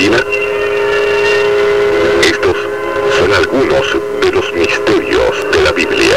divina? Estos son algunos de los misterios de la Biblia.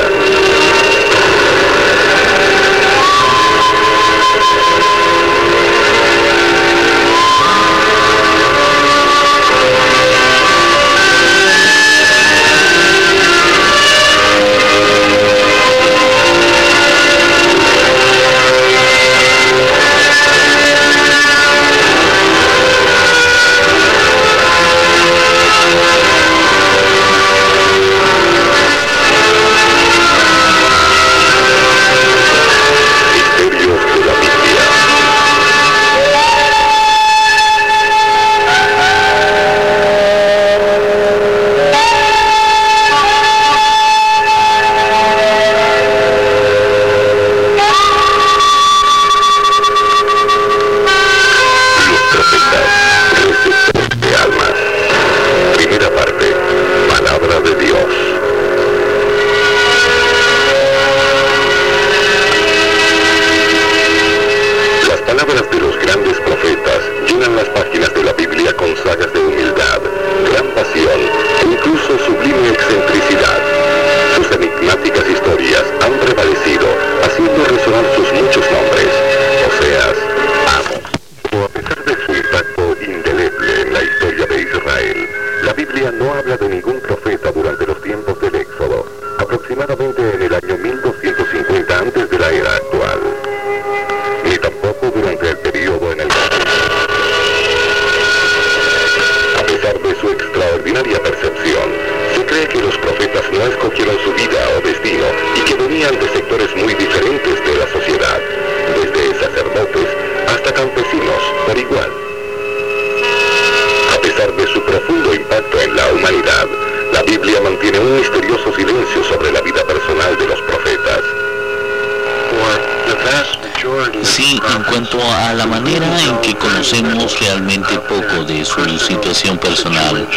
Sí, en cuanto a la manera en que conocemos realmente poco de su situación personal,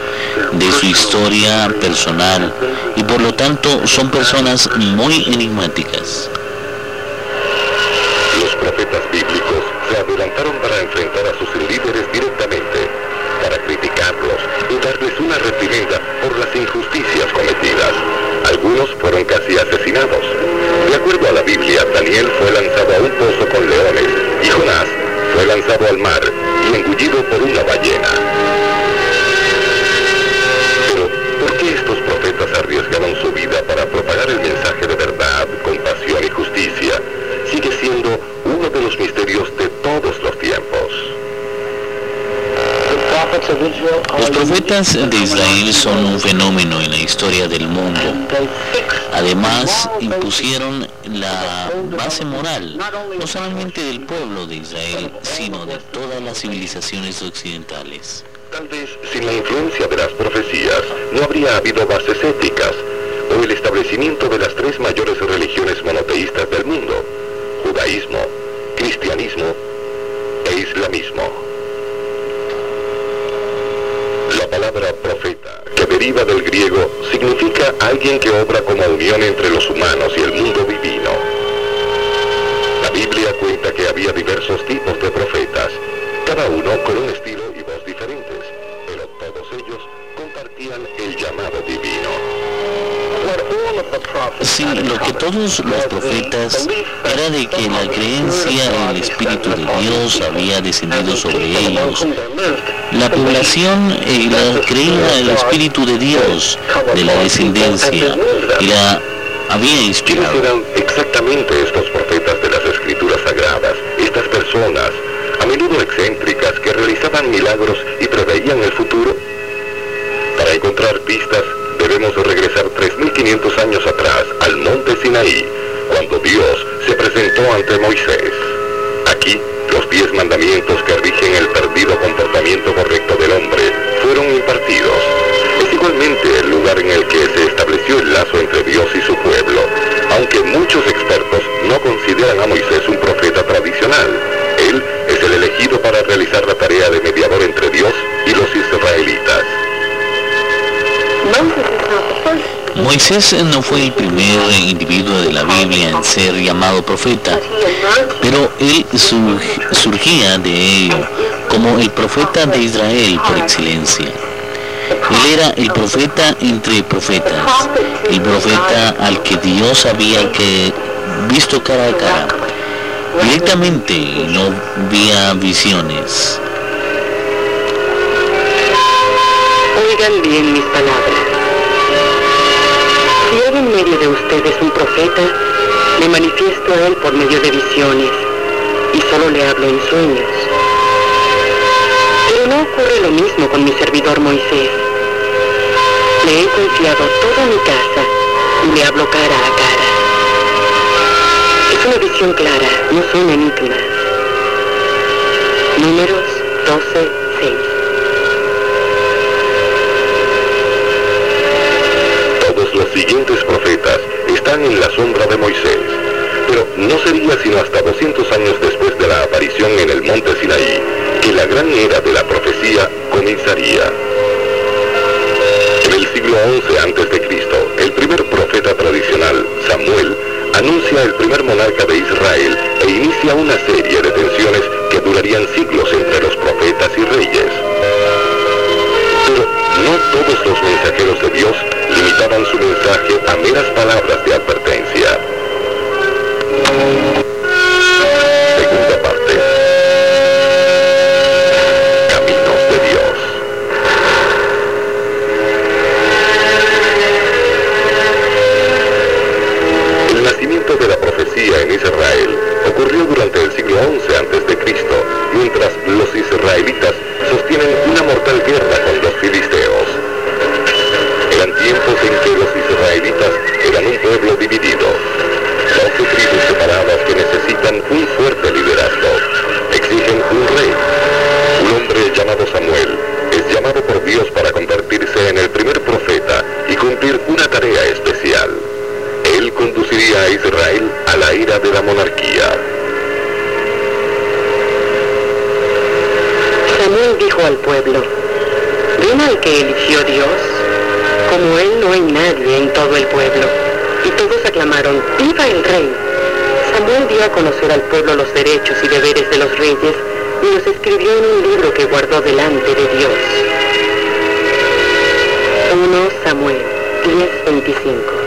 de su historia personal, y por lo tanto son personas muy enigmáticas. Los profetas bíblicos se adelantaron para enfrentar a sus líderes directamente, para criticarlos y darles una reprimenda por las injusticias cometidas. Algunos fueron casi asesinados. De acuerdo a la Biblia, Daniel fue lanzado a un pozo con leones y Jonás fue lanzado al mar y engullido por una ballena. Pero, ¿por qué estos profetas arriesgaron su vida para propagar el mensaje de verdad, compasión y justicia? Sigue siendo uno de los misterios de todos los tiempos. Los profetas de Israel son un fenómeno en la historia del mundo. Además, impusieron la base moral, no solamente del pueblo de Israel, sino de todas las civilizaciones occidentales. Tal vez sin la influencia de las profecías no habría habido bases éticas o el establecimiento de las tres mayores religiones monoteístas del mundo: judaísmo, cristianismo e islamismo. La palabra profeta, que deriva del griego, significa alguien que obra como unión entre los humanos y el mundo divino. La Biblia cuenta que había diversos tipos de profetas, cada uno con un estilo y voz diferentes, pero todos ellos compartían el llamado divino. Sí, lo que todos los profetas era de que la creencia en el Espíritu de Dios había descendido sobre ellos. La población creía en el Espíritu de Dios, de la descendencia, y la había inspirado. ¿Quiénes eran exactamente estos profetas de las Escrituras Sagradas? Estas personas, a menudo excéntricas, que realizaban milagros y preveían el futuro. Para encontrar pistas, debemos regresar 3.500 años atrás, al monte Sinaí, cuando Dios se presentó ante Moisés. Aquí, los 10 mandamientos que rigen el perdido comportamiento correcto del hombre fueron impartidos. Es igualmente el lugar en el que se estableció el lazo entre Dios y su pueblo, aunque muchos expertos no consideran a Moisés un profeta tradicional. Él es el elegido para realizar la tarea de mediador entre Dios y los israelitas. Moisés no fue el primer individuo de la Biblia en ser llamado profeta, pero él surgía de ello como el profeta de Israel por excelencia. Él era el profeta entre profetas, el profeta al que Dios había visto cara a cara, directamente, y no vía visiones. Oigan bien mis palabras. Si hay en medio de ustedes un profeta, me manifiesto a él por medio de visiones, y solo le hablo en sueños. Pero no ocurre lo mismo con mi servidor Moisés. Le he confiado toda mi casa y le hablo cara a cara. Es una visión clara, no son enigmas. Números 12:6. Todos los siguientes profetas están en la sombra de Moisés, pero no sería sino hasta 200 años después de la aparición en el monte Sinaí que la gran era de la profecía comenzaría. En el siglo XI a.C., el primer profeta tradicional, Samuel, anuncia el primer monarca de Israel e inicia una serie de tensiones que durarían siglos entre los profetas y reyes. Pero no todos los mensajeros de Dios limitaban su mensaje a meras palabras de advertencia. Segunda parte. Caminos de Dios. El nacimiento de la profecía en Israel ocurrió durante el siglo XI a.C., mientras los israelitas sostienen una mortal guerra con los filisteos. Eran tiempos en que los israelitas eran un pueblo dividido, 12 tribus separadas que necesitan un fuerte liderazgo, exigen un rey. Un hombre llamado Samuel es llamado por Dios para convertirse en el primer profeta y cumplir una tarea especial. Él conduciría a Israel a la era de la monarquía. Samuel dijo al pueblo: ¿ven al que eligió Dios? Como él no hay nadie en todo el pueblo. Y todos aclamaron: ¡viva el rey! Samuel dio a conocer al pueblo los derechos y deberes de los reyes y los escribió en un libro que guardó delante de Dios. 1 Samuel 10:25.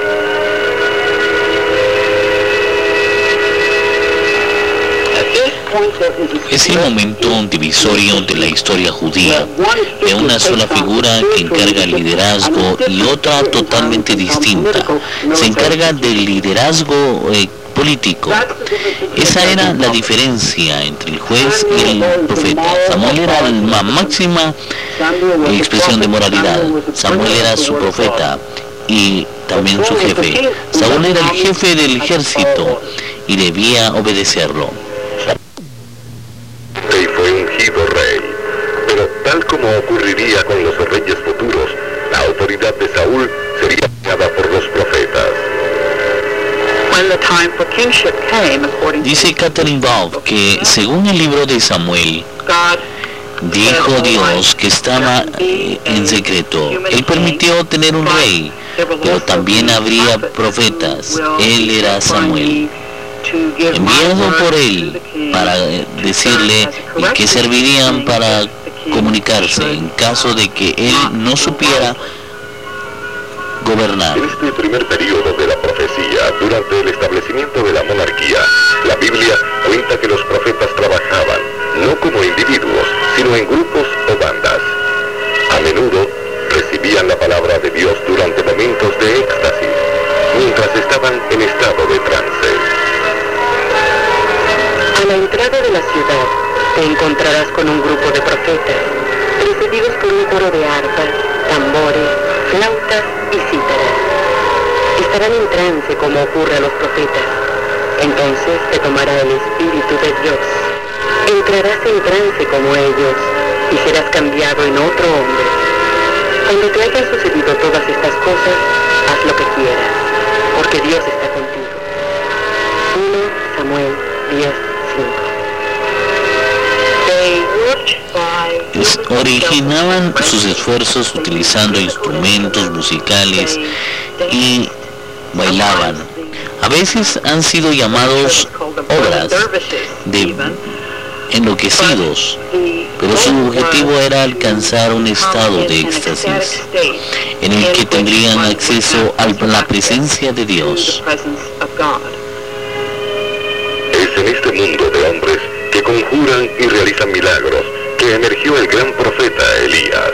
Es el momento divisorio de la historia judía, de una sola figura que encarga el liderazgo y otra totalmente distinta. Se encarga del liderazgo político. Esa era la diferencia entre el juez y el profeta. Samuel era la máxima expresión de moralidad. Samuel era su profeta y también su jefe. Saúl era el jefe del ejército y debía obedecerlo. Y fue ungido rey, pero tal como ocurriría con los reyes futuros, la autoridad de Saúl sería dada por los profetas. Dice Catherine Bob que según el libro de Samuel, dijo Dios que estaba en secreto. Él permitió tener un rey, pero también habría profetas. Él era Samuel, enviado por él para decirle que servirían para comunicarse en caso de que él no supiera gobernar. En este primer periodo de la profecía, durante el establecimiento de la monarquía, la Biblia cuenta que los profetas trabajaban no como individuos, sino en grupos o bandas. A menudo recibían la palabra de Dios durante momentos de éxtasis, mientras estaban en estado de trance. A la entrada de la ciudad te encontrarás con un grupo de profetas, precedidos por un coro de arpas, tambores, flautas y cítaras. Estarán en trance como ocurre a los profetas. Entonces te tomará el Espíritu de Dios. Entrarás en trance como ellos y serás cambiado en otro hombre. Cuando te hayan sucedido todas estas cosas, haz lo que quieras, porque Dios está contigo. 1 Samuel 10:5. Originaban sus esfuerzos utilizando instrumentos musicales y bailaban. A veces han sido llamados obras de enloquecidos, pero su objetivo era alcanzar un estado de éxtasis en el que tendrían acceso a la presencia de Dios. Es en este mundo de hombres que conjuran y realizan milagros que emergió el gran profeta Elías.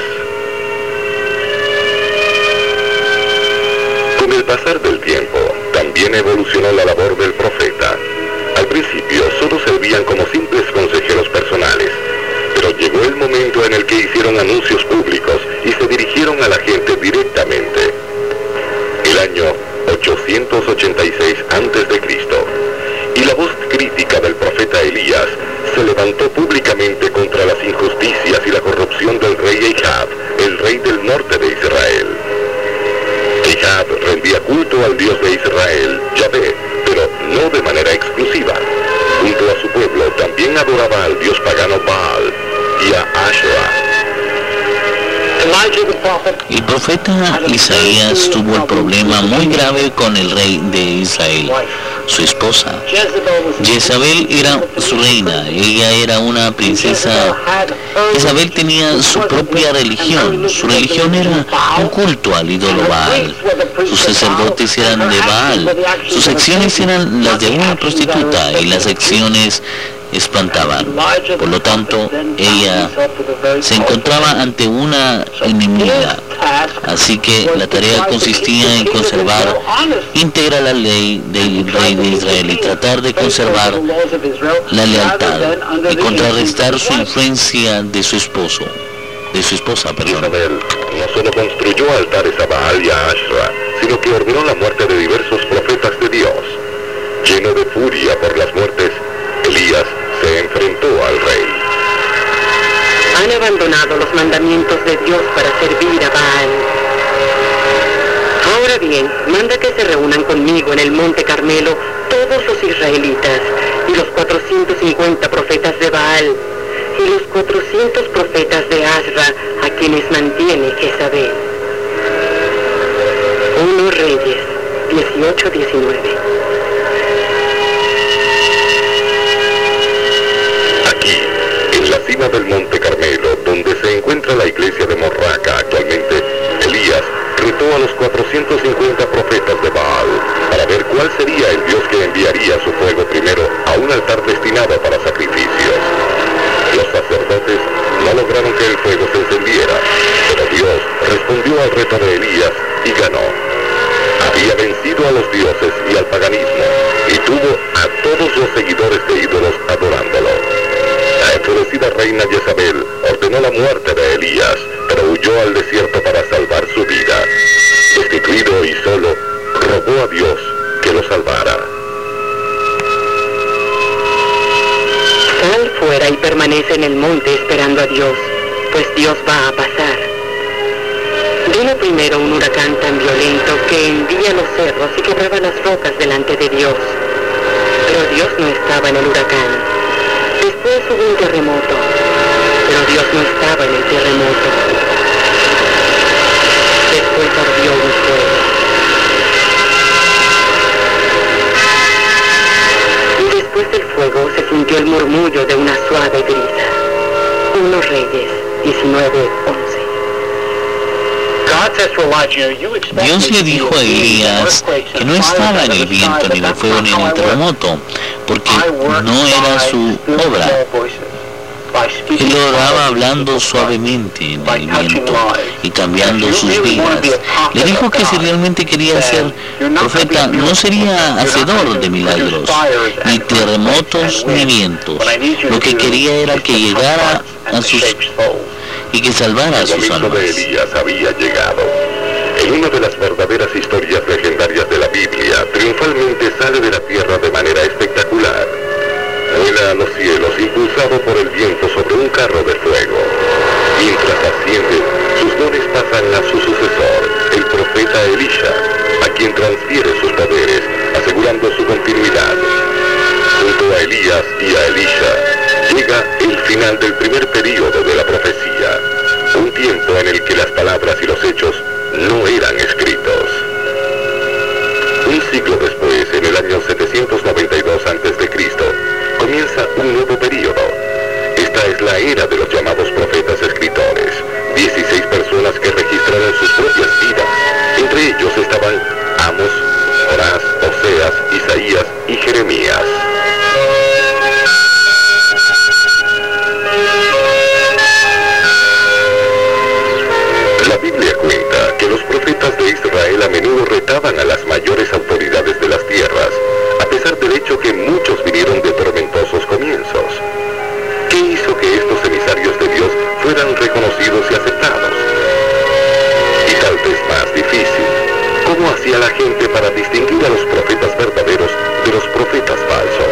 Con el pasar del tiempo, también evolucionó la labor del profeta. Al principio solo servían como simples consejeros personales, pero llegó el momento en el que hicieron anuncios públicos y se dirigieron a la gente directamente. El año 886 a.C., y la voz crítica del profeta Elías se levantó públicamente contra las injusticias y la corrupción del rey Ahab, el rey del norte de Israel. Ahab rendía culto al Dios de Israel, Yahvé, pero no de manera exclusiva. Junto a su pueblo también adoraba al dios pagano Baal y a Asherah. El profeta Isaías tuvo el problema muy grave con el rey de Israel, su esposa. Jezabel era su reina, ella era una princesa. Jezabel tenía su propia religión, su religión era un culto al ídolo Baal. Sus sacerdotes eran de Baal, sus acciones eran las de una prostituta y las acciones espantaban. Por lo tanto, ella se encontraba ante una enemiga. Así que la tarea consistía en conservar íntegra la ley del rey de Israel y tratar de conservar la lealtad y contrarrestar su influencia de su esposa. Isabel no solo construyó altares a Baal y a Asherah, sino que ordenó la muerte de diversos profetas de Dios. Lleno de furia por las muertes, Elías se enfrentó al rey. Han abandonado los mandamientos de Dios para servir a Baal. Ahora bien, manda que se reúnan conmigo en el monte Carmelo todos los israelitas y los 450 profetas de Baal y los 400 profetas de Asra, a quienes mantiene Jezabel. 1 Reyes 18-19. Cima del monte Carmelo, donde se encuentra la iglesia de Morraca actualmente, Elías retó a los 450 profetas de Baal para ver cuál sería el Dios que enviaría su fuego primero a un altar destinado para sacrificios. Los sacerdotes no lograron que el fuego se encendiera, pero Dios respondió al reto de Elías y ganó. Había vencido a los dioses y al paganismo, y tuvo a todos los seguidores de ídolos adorándolo. La enfurecida reina Jezabel ordenó la muerte de Elías, pero huyó al desierto para salvar su vida. Destituido y solo, rogó a Dios que lo salvara. Sal fuera y permanece en el monte esperando a Dios, pues Dios va a pasar. Vino primero un huracán tan violento que hendía los cerros y quebraba las rocas delante de Dios. Pero Dios no estaba en el huracán. Después hubo un terremoto, pero Dios no estaba en el terremoto. Después ardió un fuego. Y después del fuego se sintió el murmullo de una suave brisa. 1 Reyes 19:11. Dios le dijo a Elías que no estaba en el viento, ni en el fuego, ni en el terremoto, porque no era su obra. Él oraba hablando suavemente en el viento y cambiando sus vidas. Le dijo que si realmente quería ser profeta, no sería hacedor de milagros, ni terremotos, ni vientos. Lo que quería era que llegara a sus y que salvara a sus almas. El momento de Elías había llegado. En una de las verdaderas historias legendarias de la Biblia, triunfalmente sale de la tierra de manera espectacular. Vuela a los cielos impulsado por el viento sobre un carro de fuego. Mientras asciende, sus dones pasan a su sucesor, el profeta Elisha, a quien transfiere sus poderes, asegurando su continuidad. Junto a Elías y a Elisha, llega el final del primer período de la profecía, un tiempo en el que las palabras y los hechos no eran escritos. Un siglo después, en el año 792 a.C., comienza un nuevo período, era de los llamados profetas escritores, 16 personas que registraron sus propias vidas. Entre ellos estaban Amos, Jonás, Oseas, Isaías y Jeremías. La Biblia cuenta que los profetas de Israel a menudo retaban a las mayores autoridades de las tierras, a pesar del hecho que muchos vinieron de tormentosos comienzos. ¿Qué hizo que estos emisarios de Dios fueran reconocidos y aceptados? Y tal vez más difícil, ¿cómo hacía la gente para distinguir a los profetas verdaderos de los profetas falsos?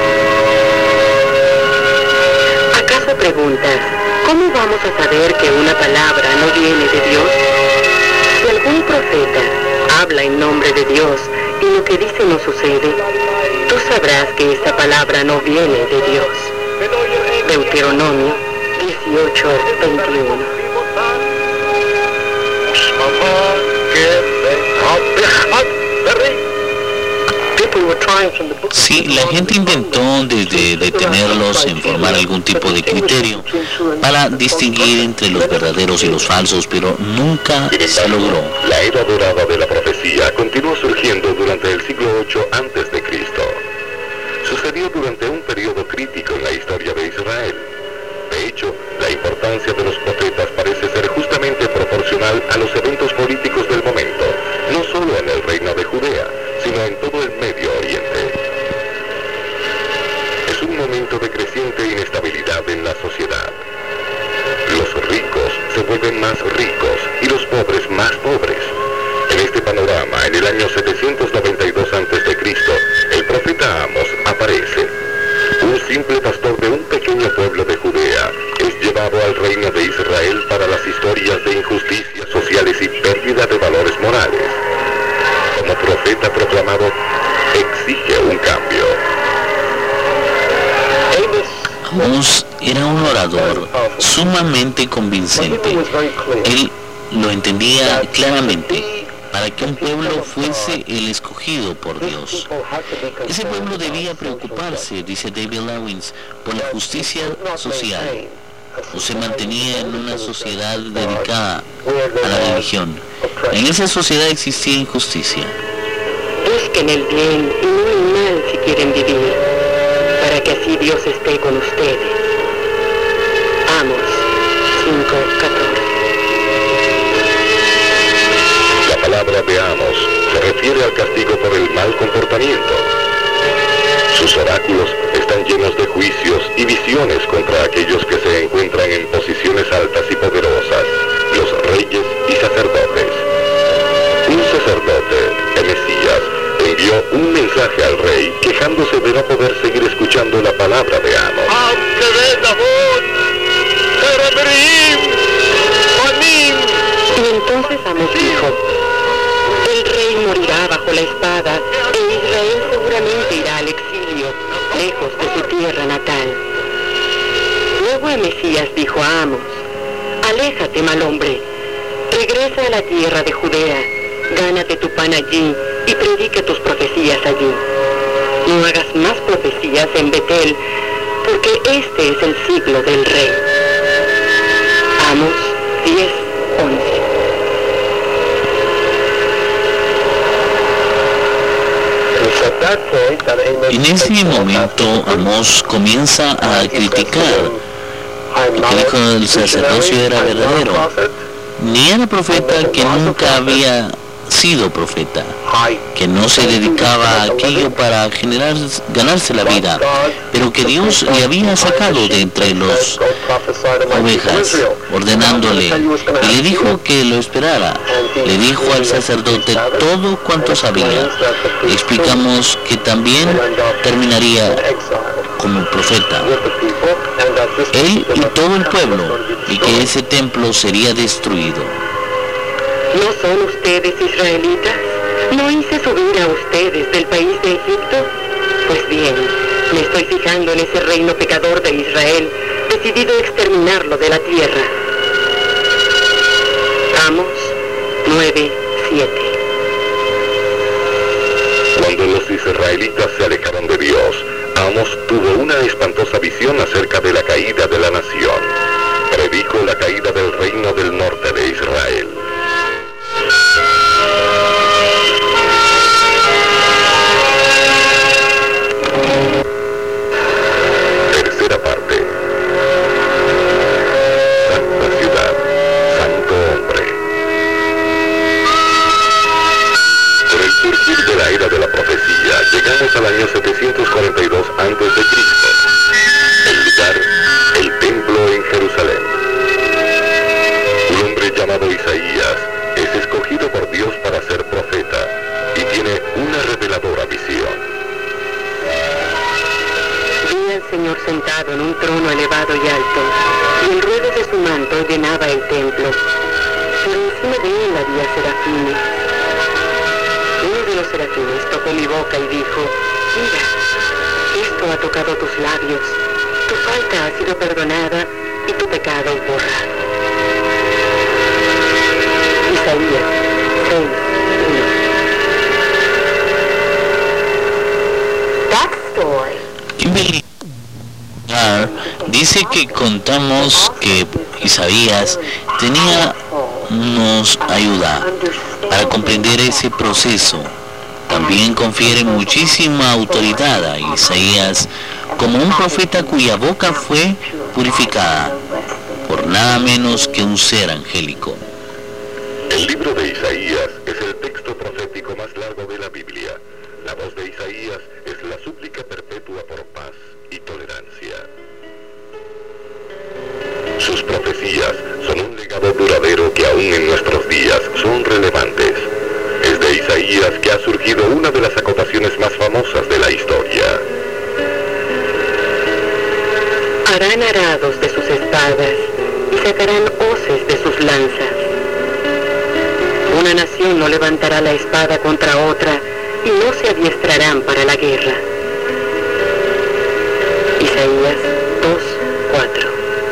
¿Acaso preguntas, cómo vamos a saber que una palabra no viene de Dios? Si algún profeta habla en nombre de Dios y lo que dice no sucede, tú sabrás que esta palabra no viene de Dios. Deuteronomio 18:21. Sí, la gente intentó desde detenerlos en formar algún tipo de criterio para distinguir entre los verdaderos y los falsos, pero nunca se logró. La era dorada de la profecía continuó surgiendo durante el siglo VIII a.C. Sucedió durante un periodo crítico en la historia de Israel. De hecho, la importancia de los profetas parece ser justamente proporcional a los eventos políticos del momento, no solo en el reino de Judea, sino en todo el Medio Oriente. Es un momento de creciente inestabilidad en la sociedad. Los ricos se vuelven más ricos y los pobres más pobres. En este panorama, en el año 792 a.C., el profeta Amos aparece. Un simple pastor de un pequeño pueblo de Judea es llevado al reino de Israel para las historias de injusticias sociales y pérdida de valores morales. Como profeta proclamado, exige un cambio. Amos era un orador sumamente convincente. Él lo entendía claramente. Para que un pueblo fuese el escogido por Dios, ese pueblo debía preocuparse, dice David Lawins, por la justicia social, o se mantenía en una sociedad dedicada a la religión. En esa sociedad existía injusticia. Busquen el bien y no el mal si quieren vivir, para que así Dios esté con ustedes. Amos 5:14. La palabra de Amos se refiere al castigo por el mal comportamiento. Sus oráculos están llenos de juicios y visiones contra aquellos que se encuentran en posiciones altas y poderosas, los reyes y sacerdotes. Un sacerdote, el Mesías, envió un mensaje al rey quejándose de no poder seguir escuchando la palabra de Amos. Y entonces Amos dijo, el rey morirá bajo la espada e Israel seguramente irá al exilio, lejos de su tierra natal. Luego el Mesías dijo a Amos, aléjate, mal hombre, regresa a la tierra de Judea, gánate tu pan allí y predica tus profecías allí. No hagas más profecías en Betel, porque este es el siglo del rey. Amos 10:11. En ese momento Amós comienza a criticar, porque dijo el sacerdocio era verdadero, ni era profeta que nunca había sido profeta, que no se dedicaba a aquello para ganarse la vida, pero que Dios le había sacado de entre las ovejas, ordenándole, y le dijo que lo esperara. Le dijo al sacerdote todo cuanto sabía. Explicamos que también terminaría como profeta, él y todo el pueblo, y que ese templo sería destruido. ¿No son ustedes israelitas? ¿No hice subir a ustedes del país de Egipto? Pues bien, me estoy fijando en ese reino pecador de Israel, decidido a exterminarlo de la tierra. Amos 9:7. Cuando los israelitas se alejaron de Dios, Amos tuvo una espantosa visión acerca de la caída de la nación. Predijo la caída del reino del norte de Israel. Tercera parte. Santa ciudad, santo hombre. Por el surgir de la era de la profecía, llegamos al año 742 a.C. El lugar, el templo en Jerusalén. Un hombre llamado Isaías es escogido por Dios para ser profeta y tiene una reveladora visión. Vi al Señor sentado en un trono elevado y alto, y el ruedo de su manto llenaba el templo. Por encima de él había serafines. Uno de los serafines tocó mi boca y dijo: mira, esto ha tocado tus labios, tu falta ha sido perdonada y tu pecado borrado. Isaías 6:1. Backstory. Kimberly dice que contamos que Isaías nos ayuda para comprender ese proceso. También confiere muchísima autoridad a Isaías como un profeta cuya boca fue purificada por nada menos que un ser angélico. El libro de Isaías es el texto profético más largo de la Biblia. La voz de Isaías es la súplica perpetua por paz y tolerancia. Sus profecías son un legado duradero que aún en nuestros días son relevantes. Es de Isaías que ha surgido una de las acotaciones más famosas de la historia. Harán arados de sus espadas y sacarán hoces de sus lanzas. Una nación no levantará la espada contra otra y no se adiestrarán para la guerra. Isaías 2:4.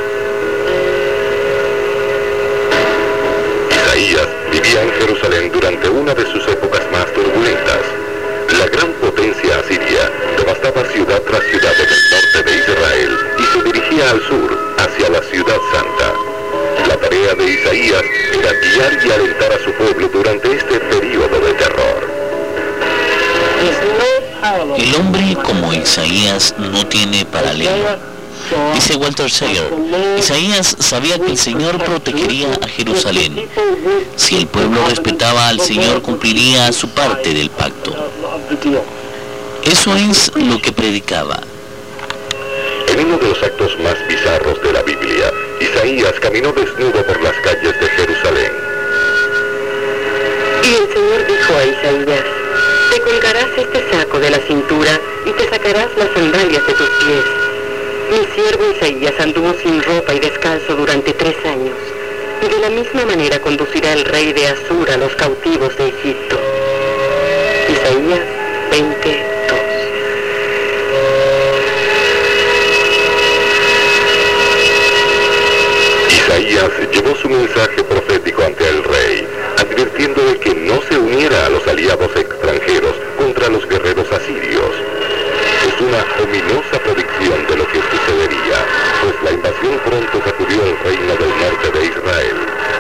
Isaías vivía en Jerusalén durante una de sus épocas más turbulentas. La gran potencia asiria devastaba ciudad tras ciudad en el norte de Israel y se dirigía al sur, hacia la ciudad santa. La tarea de Isaías era guiar y alentar a su pueblo durante este período de terror. El hombre como Isaías no tiene paralelo. Dice Walter Sayer, Isaías sabía que el Señor protegería a Jerusalén. Si el pueblo respetaba al Señor, cumpliría su parte del pacto. Eso es lo que predicaba. En uno de los actos más bizarros de la Biblia, Isaías caminó desnudo por las calles de Jerusalén. Y el Señor dijo a Isaías: te colgarás este saco de la cintura y te sacarás las sandalias de tus pies. Mi siervo Isaías anduvo sin ropa y descalzo durante 3 años, y de la misma manera conducirá el rey de Asur a los cautivos de Egipto. Isaías 20:2. Isaías llevó su mensaje profético ante el rey, advirtiendo de que no se uniera a los aliados extranjeros contra los guerreros asirios. Es una ominosa predicción de lo que sucedería, pues la invasión pronto sacudió el reino del norte de Israel.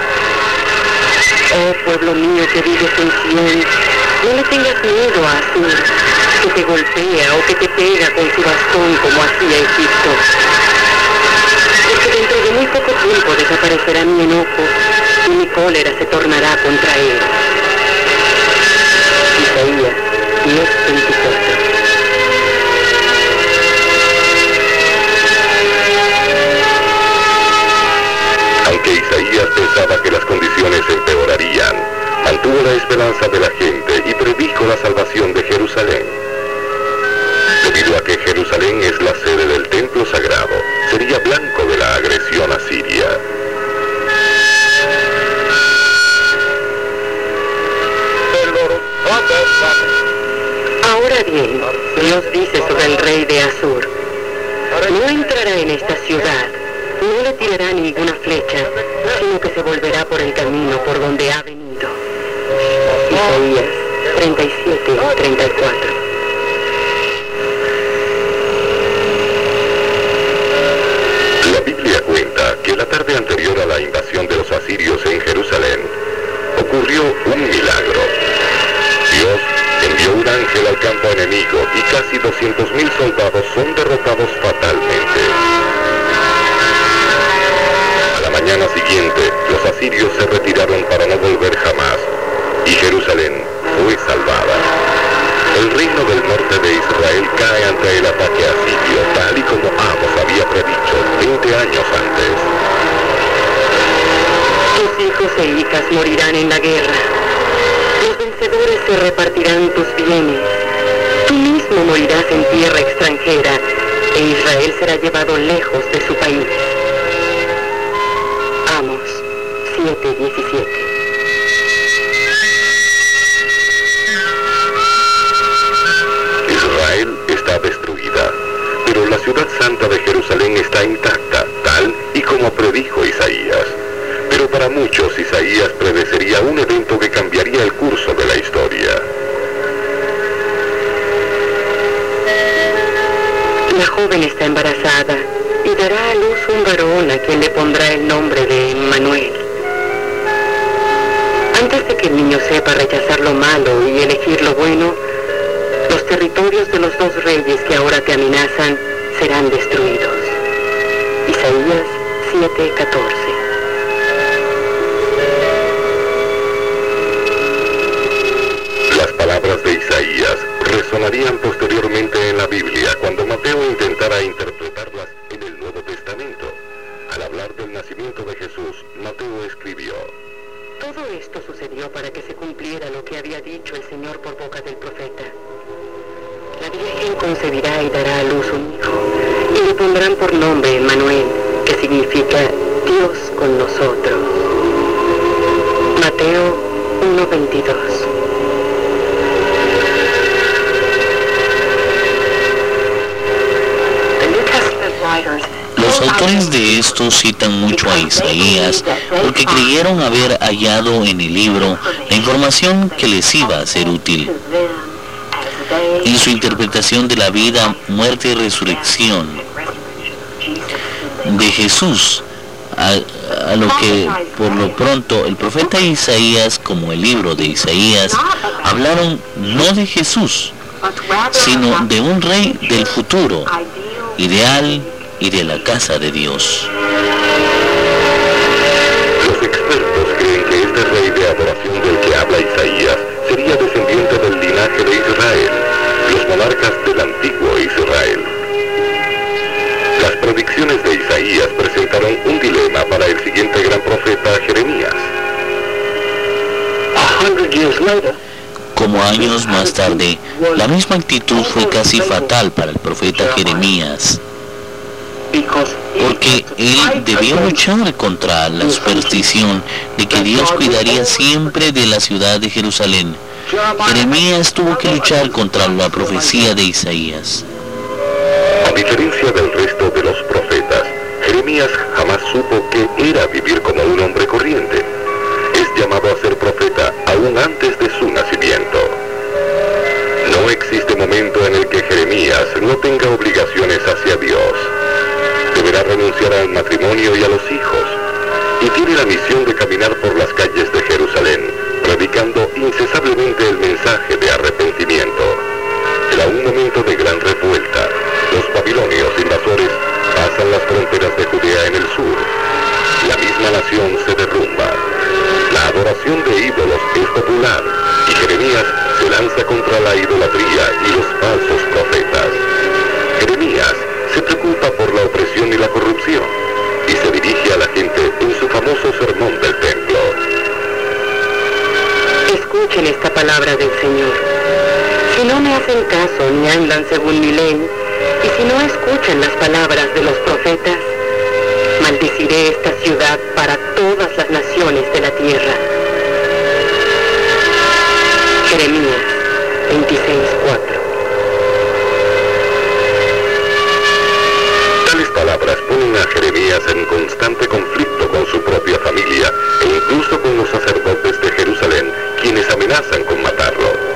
Oh pueblo mío que vives en Sion, no le tengas miedo a Asur, que te golpea o que te pega con su bastón como hacía Egipto. Porque dentro de muy poco tiempo desaparecerá mi enojo y mi cólera se tornará contra él. Isaías 10:24. Aunque Isaías pensaba que las condiciones empeorarían, mantuvo la esperanza de la gente y predijo la salvación de Jerusalén. Debido a que Jerusalén es la sede del templo sagrado, sería blanco de la agresión asiria. Ahora bien, Dios dice sobre el rey de Asur: no entrará en esta ciudad, no le tirará ninguna flecha, sino que se volverá por el camino por donde ha venido. Isaías 37:34. dirigen al campo enemigo y casi 200.000 soldados son derrotados fatalmente. A la mañana siguiente, los asirios se retiraron para no volver jamás, y Jerusalén fue salvada. El reino del norte de Israel cae ante el ataque asirio, tal y como Amos había predicho 20 años antes. Tus hijos e hijas morirán en la guerra. Los vencedores se repartirán tus bienes. Tú mismo morirás en tierra extranjera, e Israel será llevado lejos de su país. Amos 7:17. Israel está destruida, pero la ciudad santa de Jerusalén está intacta, tal y como predijo Isaías. Pero para muchos Isaías predeciría un evento que cambiaría el curso de la historia. La joven está embarazada y dará a luz un varón a quien le pondrá el nombre de Emmanuel. Antes de que el niño sepa rechazar lo malo y elegir lo bueno, los territorios de los dos reyes que ahora te amenazan serán destruidos. Isaías 7:14. Las palabras de Isaías resonarían posteriormente en la Biblia cuando Mateo intentara interpretarlas en el Nuevo Testamento. Al hablar del nacimiento de Jesús, Mateo escribió: Todo esto sucedió para que se cumpliera lo que había dicho el Señor por boca del profeta. La Virgen concebirá y dará a luz un hijo, y le pondrán por nombre Emmanuel, que significa Dios con nosotros. Mateo 1:22. Los autores de esto citan mucho a Isaías porque creyeron haber hallado en el libro la información que les iba a ser útil. En su interpretación de la vida, muerte y resurrección de Jesús, a lo que por lo pronto el profeta Isaías, como el libro de Isaías, hablaron no de Jesús, sino de un rey del futuro, ideal y de la casa de Dios. Los expertos creen que este rey de adoración del que habla Isaías sería descendiente del linaje de Israel, los monarcas del antiguo Israel. Las predicciones de Isaías presentaron un dilema para el siguiente gran profeta, Jeremías. Como años más tarde, la misma actitud fue casi fatal para el profeta Jeremías, porque él debió luchar contra la superstición de que Dios cuidaría siempre de la ciudad de Jerusalén. Jeremías tuvo que luchar contra la profecía de Isaías. A diferencia del resto de los profetas, Jeremías jamás supo qué era vivir como un hombre corriente. Es llamado a ser profeta aún antes de su nacimiento. No existe momento en el que Jeremías no tenga obligaciones hacia Dios. Deberá renunciar al matrimonio y a los hijos, y tiene la misión de caminar por las calles de Jerusalén, predicando incesablemente el mensaje de arrepentimiento. Será un momento de gran revuelta. Los babilonios invasores pasan las fronteras de Judea en el sur. La misma nación se derrumba. La adoración de ídolos es popular, y Jeremías se lanza contra la idolatría y los falsos profetas. Jeremías se preocupa por la opresión y la corrupción, y se dirige a la gente en su famoso sermón del templo. Escuchen esta palabra del Señor. Si no me hacen caso ni andan según mi ley, y si no escuchan las palabras de los profetas, maldeciré esta ciudad para todas las naciones de la tierra. Jeremías 26:4. Tales palabras ponen a Jeremías en constante conflicto con su propia familia e incluso con los sacerdotes de Jerusalén, quienes amenazan con matarlo.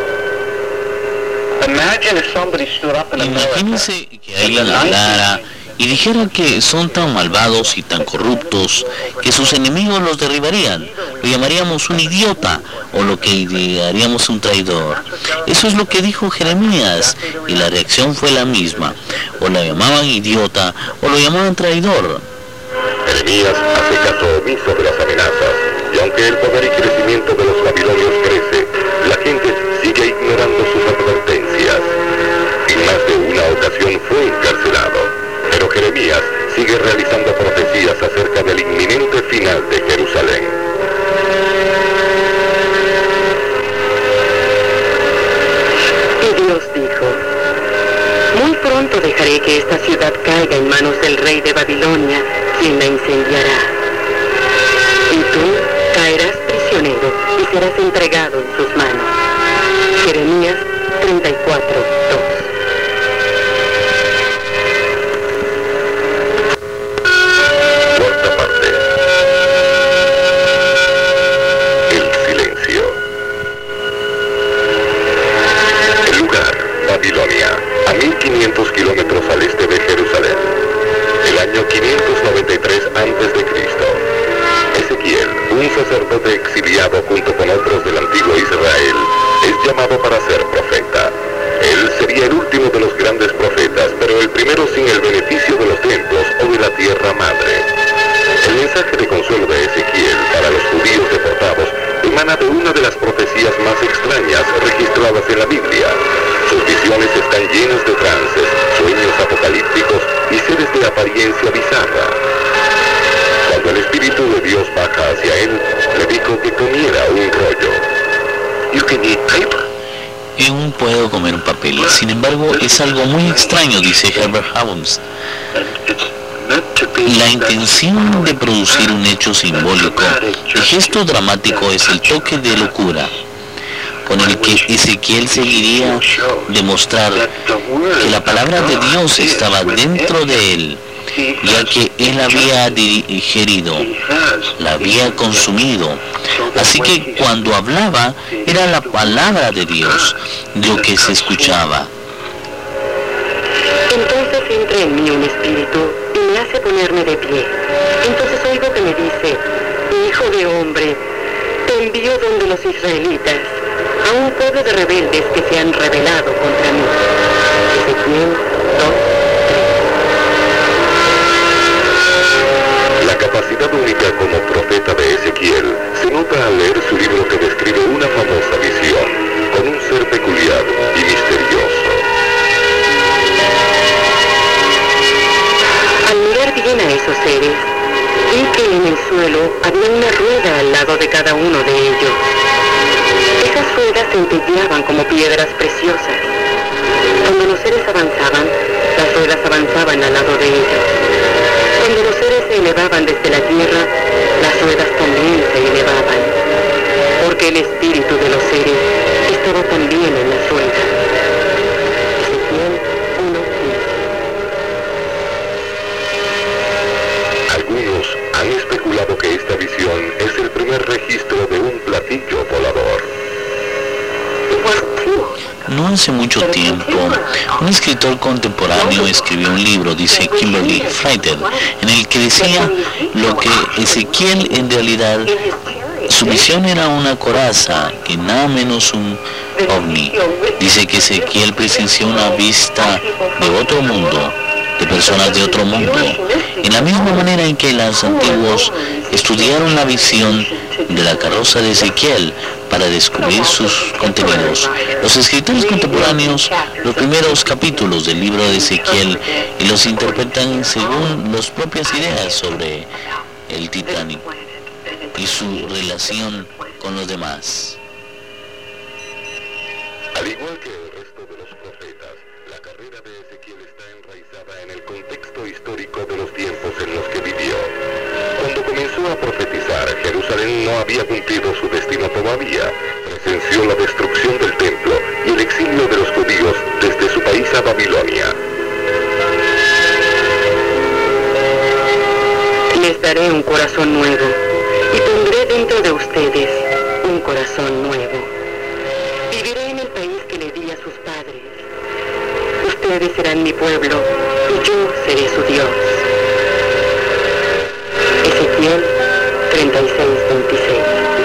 Imagínense que alguien hablara y dijera que son tan malvados y tan corruptos que sus enemigos los derribarían. lo llamaríamos un idiota o lo que haríamos un traidor. Eso es lo que dijo Jeremías y la reacción fue la misma. O lo llamaban idiota o lo llamaban traidor. Jeremías hace caso omiso de las amenazas, y aunque el poder y crecimiento de los babilonios crece, la gente sigue ignorando sus advertencias. En más de una ocasión fue encarcelado, pero Jeremías sigue realizando profecías acerca del inminente final de Jerusalén. Y Dios dijo: muy pronto dejaré que esta ciudad caiga en manos del rey de Babilonia, quien la incendiará. Y tú caerás prisionero y serás entregado en sus manos. Jeremías 34, 2. Cuarta parte. El silencio. El lugar, Babilonia, a 1500 kilómetros al este de Jerusalén. El año 593 a.C. Ezequiel, un sacerdote exiliado junto con otros del antiguo Israel, es llamado para ser profeta. Él sería el último de los grandes profetas, pero el primero sin el beneficio de los templos o de la tierra madre. El mensaje de consuelo de Ezequiel para los judíos deportados emana de una de las profecías más extrañas registradas en la Biblia. Sus visiones están llenas de trances, sueños apocalípticos y seres de apariencia bizarra. Cuando el Espíritu de Dios baja hacia él, le dijo que comiera un rollo. You can eat paper. Aún puedo comer un papel. Sin embargo, es algo muy extraño, dice Herbert Hawkins. La intención de producir un hecho simbólico, el gesto dramático es el toque de locura con el que Ezequiel seguiría demostrar que la palabra de Dios estaba dentro de él, ya que él había digerido, la había consumido. Así que cuando hablaba, era la palabra de Dios lo que se escuchaba. Entonces entra en mí un espíritu y me hace ponerme de pie. Entonces oigo que me dice: hijo de hombre, te envío donde los israelitas, a un pueblo de rebeldes que se han rebelado contra mí. Ezequiel 2:3. La capacidad única como profeta de Ezequiel se nota al leer su libro que describe una famosa visión, con un ser peculiar y misterioso. Al mirar bien a esos seres, vi que en el suelo había una rueda al lado de cada uno de ellos. Esas ruedas centelleaban como piedras preciosas. Cuando los seres avanzaban, las ruedas avanzaban al lado de ellos. Cuando los seres se elevaban desde la tierra, las ruedas también se elevaban, porque el espíritu de los seres estaba también en las ruedas. Ezequiel 1:15. Algunos han especulado que esta visión es el primer registro de un platillo volador. No hace mucho tiempo, un escritor contemporáneo escribió un libro, dice Kimberly Friedel, en el que decía lo que Ezequiel en realidad, su visión era una coraza, que nada menos un ovni. Dice que Ezequiel presenció una vista de otro mundo, de personas de otro mundo, en la misma manera en que los antiguos estudiaron la visión de la carroza de Ezequiel para descubrir sus contenidos. Los escritores contemporáneos, los primeros capítulos del libro de Ezequiel, y los interpretan según las propias ideas sobre el Titanic y su relación con los demás. Al igual que el resto de los profetas, la carrera de Ezequiel está enraizada en el contexto histórico de los tiempos en los que vivió. Cuando comenzó a profetizar, Jerusalén no había cumplido su destino todavía. Presenció la destrucción del templo y el exilio de los judíos desde su país a Babilonia. Les daré un corazón nuevo y pondré dentro de ustedes un corazón nuevo. Viviré en el país que le di a sus padres. Ustedes serán mi pueblo y yo seré su Dios. Ezequiel 36:26.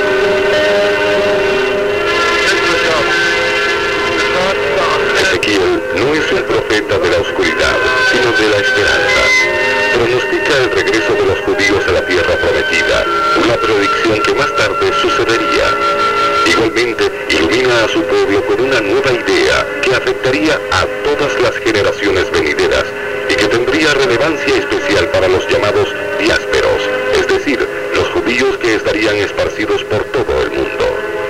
Ezequiel no es un profeta de la oscuridad, sino de la esperanza. Pronostica el regreso de los judíos a la tierra prometida, una predicción que más tarde sucedería. Igualmente, ilumina a su pueblo con una nueva idea que afectaría a todas las generaciones venideras y que tendría relevancia especial para los llamados diásperos, es decir, los judíos que estarían esparcidos por todo el mundo.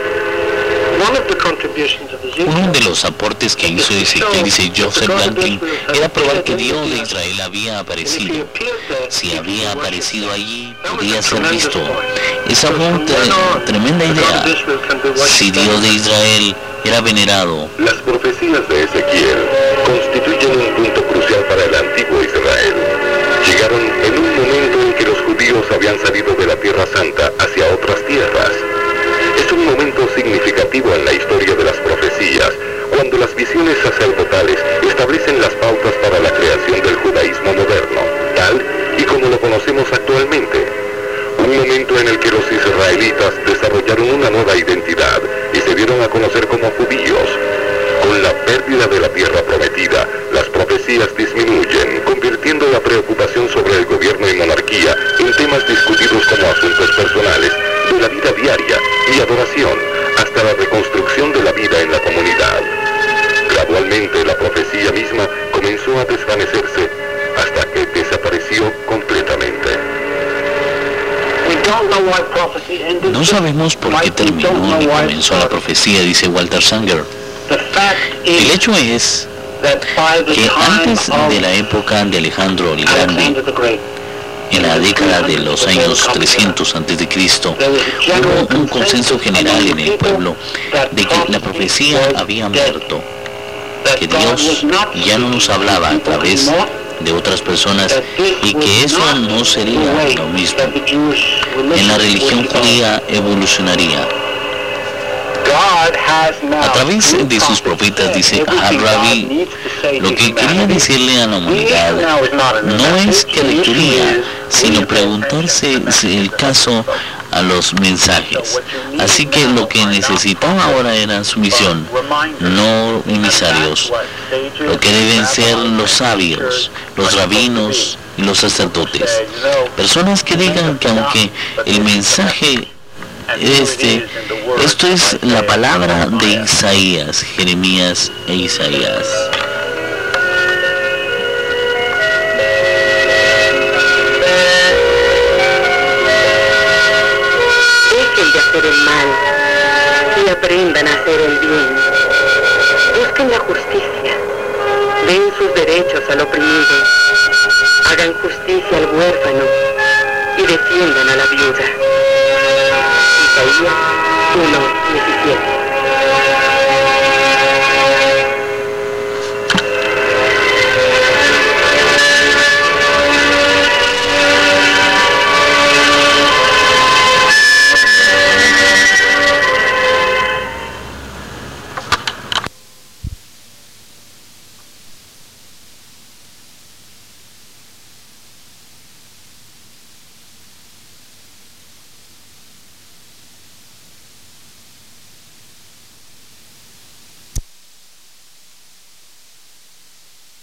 Uno de los aportes que hizo Ezequiel, dice Joseph Blankley, era probar que Dios de Israel había aparecido. Si había aparecido allí, podía ser visto. Esa fue una tremenda idea. Si Dios de Israel era venerado. Las profecías de Ezequiel constituyen un punto crucial para el antiguo Israel. Llegaron en un momento en que los judíos habían salido de la Tierra Santa hacia otras tierras. Es un momento significativo en la historia de las profecías, cuando las visiones sacerdotales establecen las pautas para la creación del judaísmo moderno, tal y como lo conocemos actualmente. Un momento en el que los israelitas desarrollaron una nueva identidad y se dieron a conocer como judíos. Con la pérdida de la tierra prometida, las profecías disminuyen, convirtiendo la preocupación sobre el gobierno y monarquía en temas discutidos como asuntos personales, de la vida diaria y adoración, hasta la reconstrucción de la vida en la comunidad. Gradualmente la profecía misma comenzó a desvanecerse hasta que desapareció completamente. No sabemos por qué terminó ni comenzó la profecía, dice Walter Sanger. El hecho es que antes de la época de Alejandro el Grande, en la década de los años 300 a.C., hubo un consenso general en el pueblo de que la profecía había muerto, que Dios ya no nos hablaba a través de otras personas y que eso no sería lo mismo. En la religión judía evolucionaría. A través de sus profetas, dice Al-Rabi, lo que quería decirle a la humanidad no es que lecturía, sino preguntarse el caso a los mensajes. Así que lo que necesitaba ahora era sumisión, no emisarios. Lo que deben ser los sabios, los rabinos y los sacerdotes. Personas que digan que aunque el mensaje esto es la palabra de Isaías, Jeremías e Isaías. Dejen de hacer el mal y aprendan a hacer el bien. Busquen la justicia, den sus derechos al oprimido, hagan justicia al huérfano y defiendan a la viuda. Isaías 1.